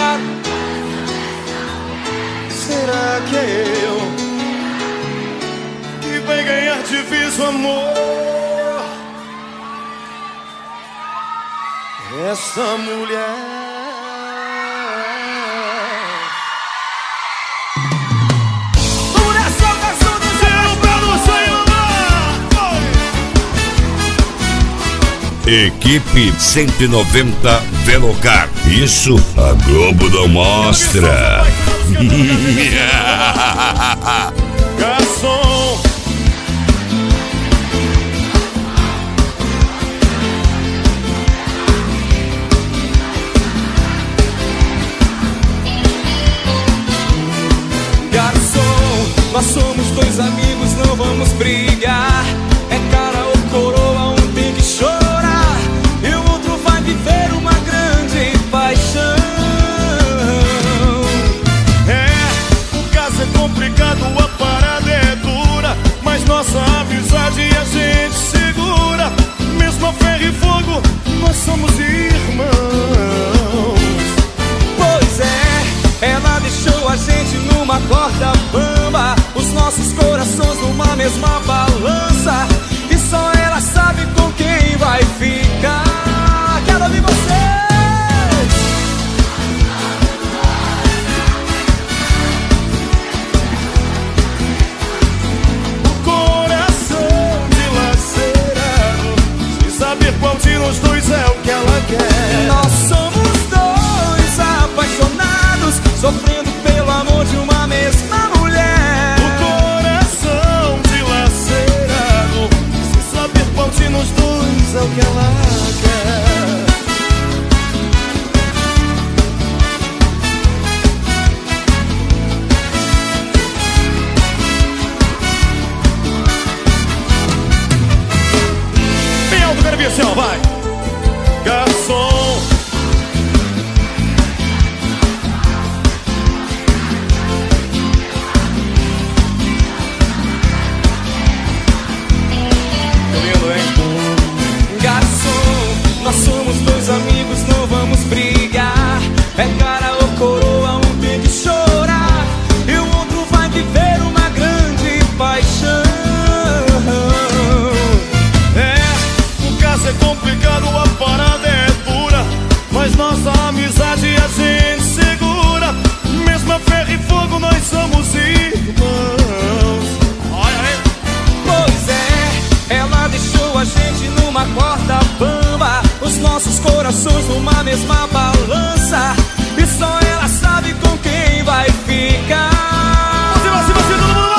chorar. Será que é eu que vai ganhar de vez o amor? Essa mulher. Equipe 190 Velocar. Isso a Globo não mostra. Garçom, nós somos dois amigos, não vamos brigar. É cara ou coroa, um tem que chorar e o outro vai viver uma grande paixão. o caso é complicado, a parada é dura, mas nossa amizade a gente segura. Mesmo a ferro e fogo, nós somos irmãos. Pois é, ela deixou a gente numa corda bamba, os nossos corações numa mesma balança, e só ela sabe com quem vai ficar. Quero ouvir vocês! O coração dilacerado, sem saber qual de nós dois é o que ela quer. Nós somos dois apaixonados, sofrendo pelo amor de uma mesma mulher. O coração dilacerado, sem saber qual de nós dois é o que ela quer. Bem alto, quero ver assim, ó, vai. Garçom, nós somos dois amigos, não vamos brigar. É cara ou coroa, um tem que chorar e o outro vai viver uma grande paixão. o caso é complicado, a parada é dura, mas nossa amizade a gente segura. Mesmo a ferro e fogo, nós somos irmãos. Olha aí. Pois é, ela deixou a gente numa corda bamba, os nossos corações numa mesma balança, e só ela sabe com quem vai ficar. Você, todo mundo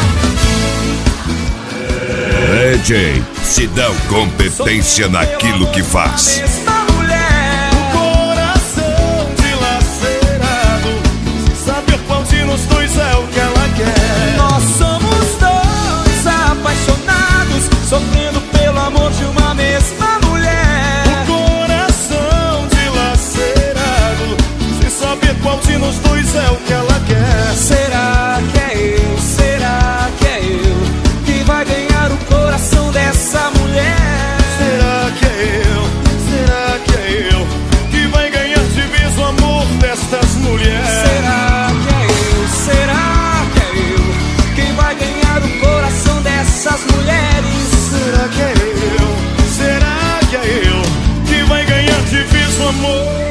vai! DJ, se dão competência naquilo que faz. O coração dilacerado, sem saber qual de nós dois é o que ela quer. Nós somos dois apaixonados, sofrendo pelo amor de uma mesma mulher. O coração dilacerado, sem saber qual de nós dois é o que ela quer. Será que é eu? Será que é eu que vai ganhar o coração dessa mulher? Será que é eu? Será que é eu que vai ganhar de vez o amor destas mulheres? Será que é eu? Será que é eu quem vai ganhar o coração dessas mulheres? Será que é eu? Será que é eu que vai ganhar de vez o amor?